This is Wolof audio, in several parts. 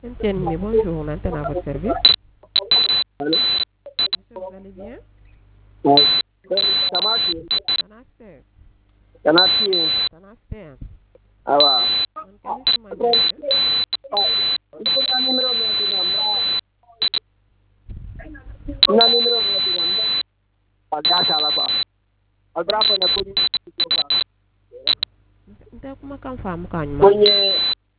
Etienne, bonjour, on antenne à votre service. Allô? Monsieur, vous allez bien? Oui. Samaki. Tanaste. Samaki. Tanaste. Awa. On kanisi manje. Iko na numero ya namba. Na numero ya namba. Pada sala kwa. Abrapo na kuni. Nta kuma kan famu kanyuma. Kwenye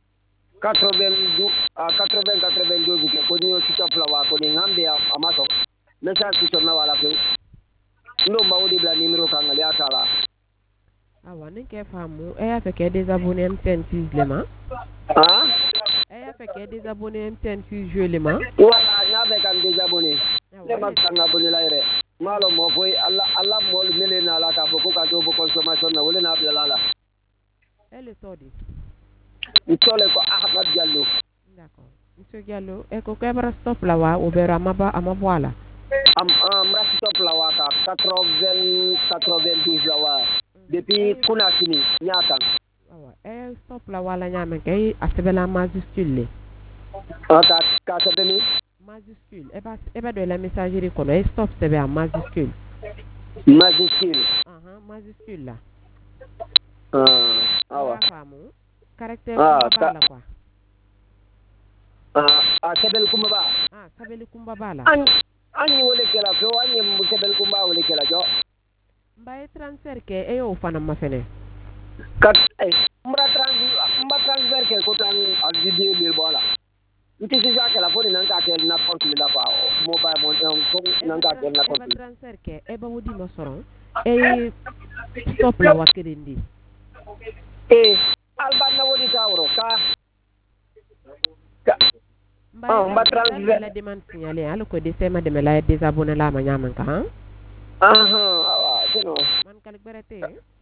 82 kwenye kitapla wa kwenye ngambe ya amaso. Mesa kusoma wala pe. Ndo maudi bla numero kanga ya sala. Awa, ninke famu. E a fait que désabonné MTN Fusement. Ah? E a fait que désabonné MTN Fusement. Wala nyabe kan désabonné. Le makanga abonné la ire. Malo mo foy alla mo mele na la ka boko ka do consommation na wala na bla la. Elle todi. Itole ko Ahmad Diallo. D'accord. Monsieur Diallo, e ko kebra stop la wa obera amabwala. Am stop la wa ka 92 la wa. Depuis kuna kini nyata. Awa, e stop la wala nyame kay asebela majuscule. Ka sabeni Majuscule. E ba de la messagerie kono e stop sebe en majuscule. majuscule. Majuscule la. Awa. Famu. Caractère kumba la quoi. Sebel kumba ba. Sabeli kumba bala. Anyi wole kela fo anyi sebel kumba wole kela jo. Mbaye transfert ke e yo fana ma fene. Kat mba transfer ke ko tan al video mil bola. Nti si ja kela fo ni nan ka kel na compte la kwa mobile mon ko nan ka kel na compte. Transfert ke e ba wodi ma soron. E stop la wakirendi. Alban na wodi tawro ka. Mba transfer la demande signalée alors que de sema de me la désabonné la ma nyaman ka han. Awa sino. Man kal berete.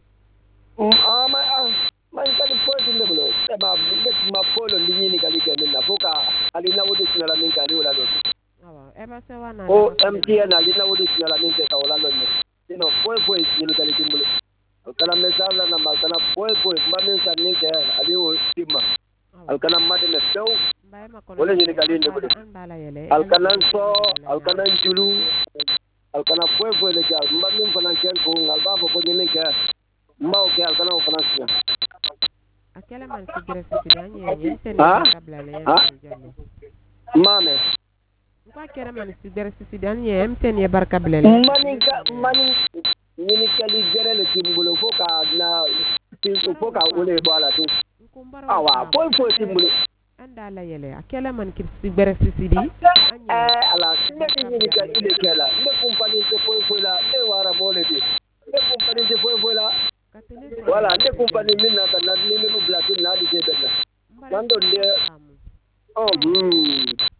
Man kali poti ndeblo. Ma polo ndini kali kemena foka alina wodi sinala min kali wala do. Awa, e ba se wana. MTN alina wodi sinala min ke ka wala do. Sino foi sino kali timbulo. Kala message na makana foi mba min sa ninke ali wo timma. Alkana mate me few wala ni kali ndeblo. Alkanan so alkanan julu alkana foi le ka mba min fana ken ko ngal ba ko ni ke mba o ke alkana o fana sia. Akela man sigre sisidanye yente ne kabla le yente. Mame. Kwa kera man sigre sisidanye yente ne barka bele. Mani ni kali gere le timbulo foka na foka ole bala tu. Awa foi timbulo. Anda la yele akela man kip sigre sisidi. Ala ni kali ile kala. Ne compagnie de foi la e wara mole bi. Ne compagnie de foi la. Voilà, ne compagnie minna kana ni mi blatin na di tebena. Mando de